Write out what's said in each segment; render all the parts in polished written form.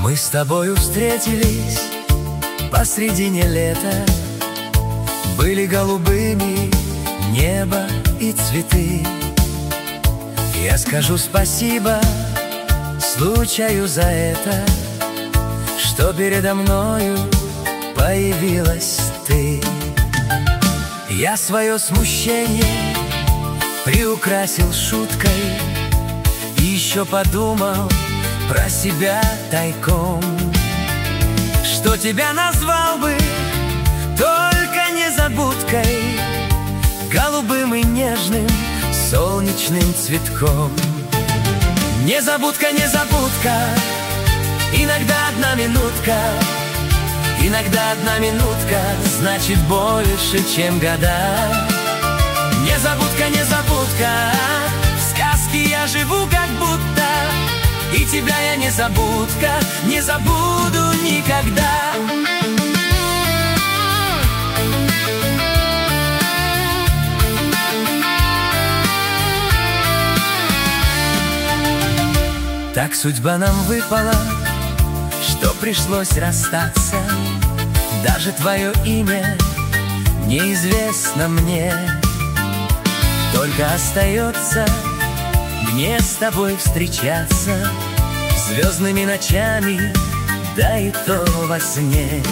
Мы с тобою встретились посредине лета. Были голубыми небо и цветы. Я скажу спасибо случаю за это, что передо мною появилась ты. Я свое смущение приукрасил шуткой и еще подумал про себя тайком, что тебя назвал бы только незабудкой, голубым и нежным солнечным цветком. Незабудка, незабудка, иногда одна минутка, иногда одна минутка значит больше, чем года. Незабудка, незабудка, в сказке я живу как будто, и тебя я незабудка, не забуду никогда. Так судьба нам выпала, что пришлось расстаться. Даже твое имя неизвестно мне. Только остается мне с тобой встречаться звездными ночами, да и то во сне.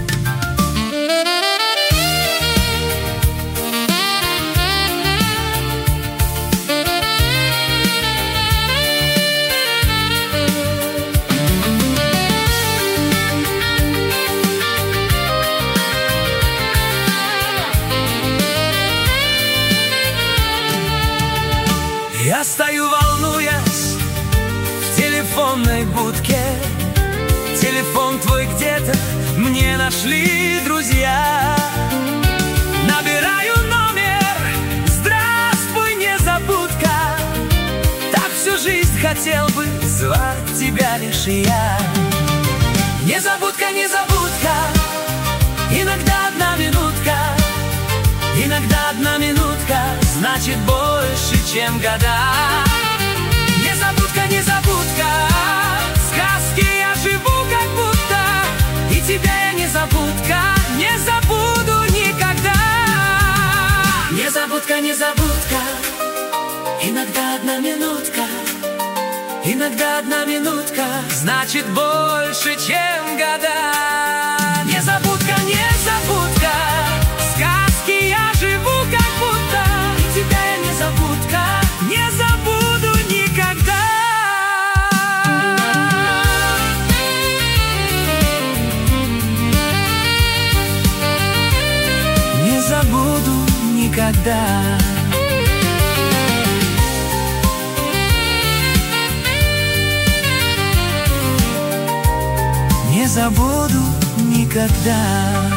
Я стою, волнуясь, в телефонной будке. Телефон твой где-то мне нашли друзья. Набираю номер, здравствуй, незабудка. Так всю жизнь хотел бы звать тебя лишь я. Незабудка, незабудка, иногда одна минутка, иногда одна минутка значит больше, чем года. Незабудка, незабудка, в сказке я живу как будто, и тебя я незабудка, не забуду никогда. Незабудка, незабудка, иногда одна минутка, иногда одна минутка значит больше, чем года. Незабудка, незабудка, в сказке я живу как будто, и тебя я незабудка, не забуду никогда. Не забуду никогда. Не забуду никогда.